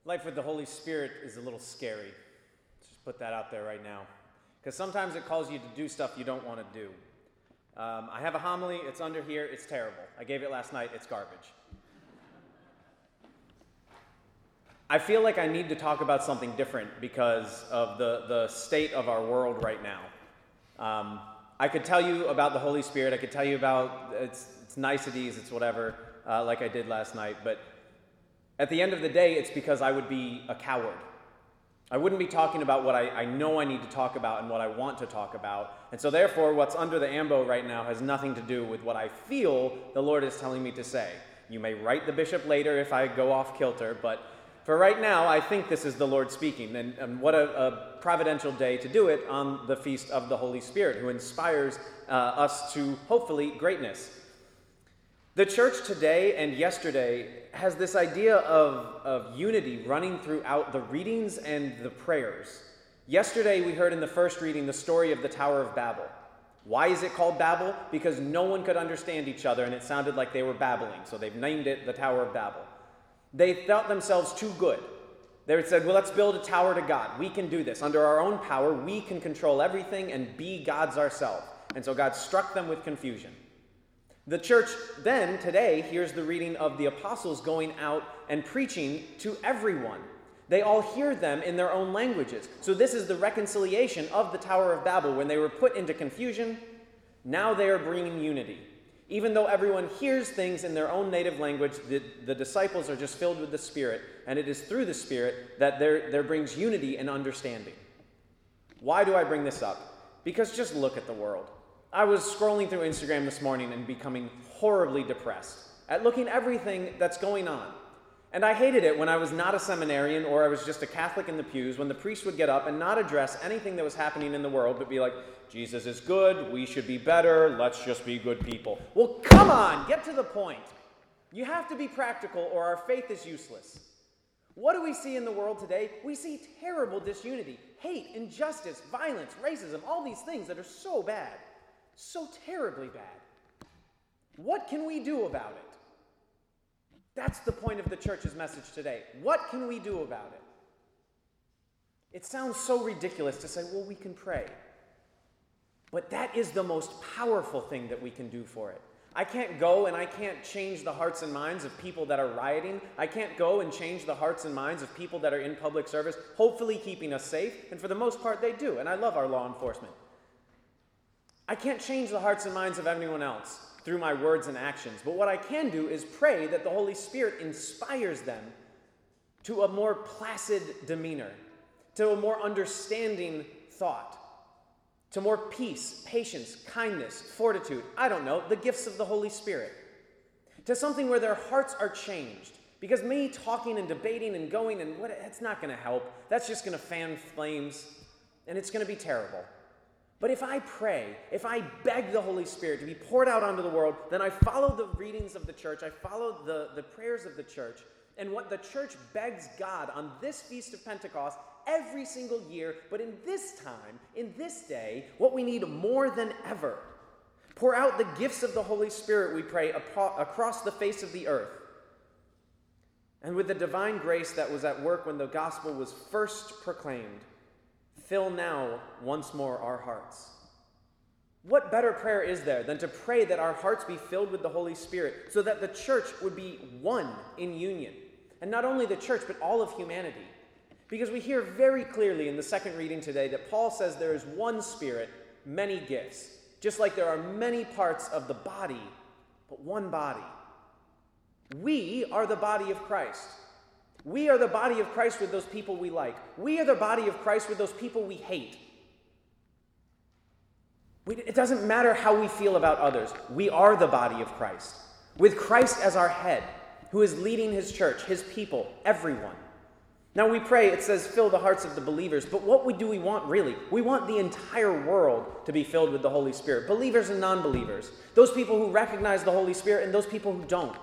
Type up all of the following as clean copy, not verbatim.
Life with the Holy Spirit is a little scary. Just put that out there right now. Because sometimes it calls you to do stuff you don't want to do. I have a homily. It's under here. It's terrible. I gave it last night. It's garbage. I feel like I need to talk about something different because of the state of our world right now. I could tell you about the Holy Spirit. I could tell you about its niceties, its whatever, like I did last night. But at the end of the day, it's because I would be a coward. I wouldn't be talking about what I know I need to talk about and what I want to talk about. And so therefore, what's under the ambo right now has nothing to do with what I feel the Lord is telling me to say. You may write the bishop later if I go off kilter, but for right now, I think this is the Lord speaking. And what a providential day to do it on the Feast of the Holy Spirit, who inspires us to, hopefully, greatness. The church today and yesterday has this idea of unity running throughout the readings and the prayers. Yesterday we heard in the first reading the story of the Tower of Babel. Why is it called Babel? Because no one could understand each other and it sounded like they were babbling, so they've named it the Tower of Babel. They felt themselves too good. They said, well, let's build a tower to God. We can do this. Under our own power, we can control everything and be gods ourselves. And so God struck them with confusion. The church then, today, hears the reading of the apostles going out and preaching to everyone. They all hear them in their own languages. So this is the reconciliation of the Tower of Babel. When they were put into confusion, now they are bringing unity. Even though everyone hears things in their own native language, the disciples are just filled with the Spirit, and it is through the Spirit that there brings unity and understanding. Why do I bring this up? Because just look at the world. I was scrolling through Instagram this morning and becoming horribly depressed at looking at everything that's going on. And I hated it when I was not a seminarian or I was just a Catholic in the pews, when the priest would get up and not address anything that was happening in the world, but be like, Jesus is good, we should be better, let's just be good people. Well, come on, get to the point. You have to be practical or our faith is useless. What do we see in the world today? We see terrible disunity, hate, injustice, violence, racism, all these things that are so bad. So terribly bad. What can we do about it? That's the point of the church's message today. What can we do about it? It sounds so ridiculous to say, well, we can pray. But that is the most powerful thing that we can do for it. I can't go and I can't change the hearts and minds of people that are rioting. I can't go and change the hearts and minds of people that are in public service, hopefully keeping us safe. And for the most part, they do. And I love our law enforcement. I can't change the hearts and minds of anyone else through my words and actions, but what I can do is pray that the Holy Spirit inspires them to a more placid demeanor, to a more understanding thought, to more peace, patience, kindness, fortitude, I don't know, the gifts of the Holy Spirit, to something where their hearts are changed. Because me talking and debating and going and that's not going to help. That's just going to fan flames, and it's going to be terrible. But if I pray, if I beg the Holy Spirit to be poured out onto the world, then I follow the readings of the church, I follow the prayers of the church, and what the church begs God on this Feast of Pentecost every single year, but in this time, in this day, what we need more than ever. Pour out the gifts of the Holy Spirit, we pray, across the face of the earth. And with the divine grace that was at work when the gospel was first proclaimed, fill now once more our hearts. What better prayer is there than to pray that our hearts be filled with the Holy Spirit so that the church would be one in union? And not only the church, but all of humanity. Because we hear very clearly in the second reading today that Paul says there is one Spirit, many gifts. Just like there are many parts of the body, but one body. We are the body of Christ. We are the body of Christ with those people we like. We are the body of Christ with those people we hate. It doesn't matter how we feel about others. We are the body of Christ, with Christ as our head, who is leading his church, his people, everyone. Now we pray, it says, fill the hearts of the believers, but what do we want really? We want the entire world to be filled with the Holy Spirit, believers and non-believers, those people who recognize the Holy Spirit and those people who don't.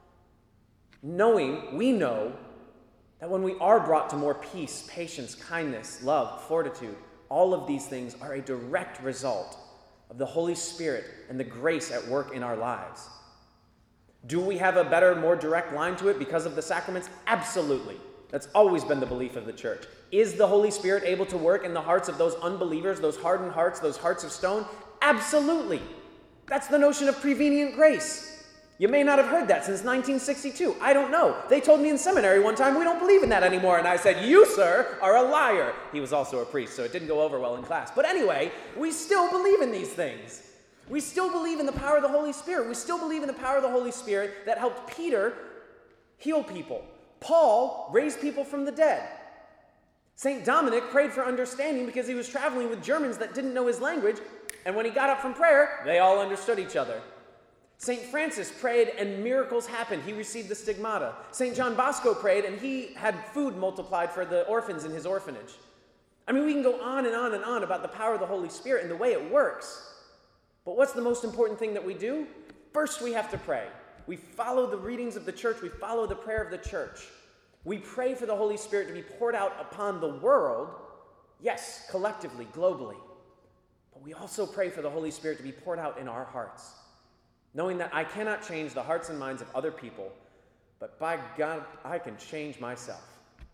We know that when we are brought to more peace, patience, kindness, love, fortitude, all of these things are a direct result of the Holy Spirit and the grace at work in our lives. Do we have a better, more direct line to it because of the sacraments? Absolutely. That's always been the belief of the church. Is the Holy Spirit able to work in the hearts of those unbelievers, those hardened hearts, those hearts of stone? Absolutely. That's the notion of prevenient grace. You may not have heard that since 1962. I don't know. They told me in seminary one time, we don't believe in that anymore. And I said, you, sir, are a liar. He was also a priest, so it didn't go over well in class. But anyway, we still believe in these things. We still believe in the power of the Holy Spirit. We still believe in the power of the Holy Spirit that helped Peter heal people. Paul raised people from the dead. St. Dominic prayed for understanding because he was traveling with Germans that didn't know his language. And when he got up from prayer, they all understood each other. St. Francis prayed and miracles happened. He received the stigmata. St. John Bosco prayed and he had food multiplied for the orphans in his orphanage. I mean, we can go on and on and on about the power of the Holy Spirit and the way it works. But what's the most important thing that we do? First, we have to pray. We follow the readings of the church. We follow the prayer of the church. We pray for the Holy Spirit to be poured out upon the world, yes, collectively, globally. But we also pray for the Holy Spirit to be poured out in our hearts, knowing that I cannot change the hearts and minds of other people, but by God, I can change myself.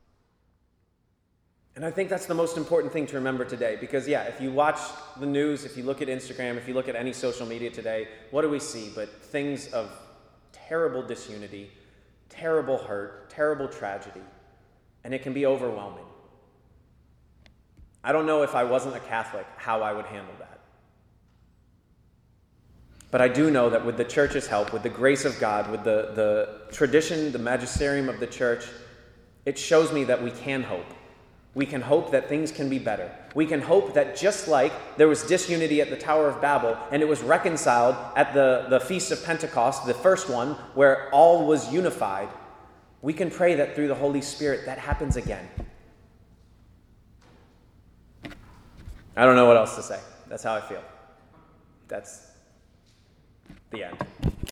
And I think that's the most important thing to remember today, because if you watch the news, if you look at Instagram, if you look at any social media today, what do we see but things of terrible disunity, terrible hurt, terrible tragedy, and it can be overwhelming. I don't know if I wasn't a Catholic how I would handle that. But I do know that with the church's help, with the grace of God, with the tradition, the magisterium of the church, it shows me that we can hope. We can hope that things can be better. We can hope that just like there was disunity at the Tower of Babel and it was reconciled at the Feast of Pentecost, the first one, where all was unified, we can pray that through the Holy Spirit that happens again. I don't know what else to say. That's how I feel. That's the end.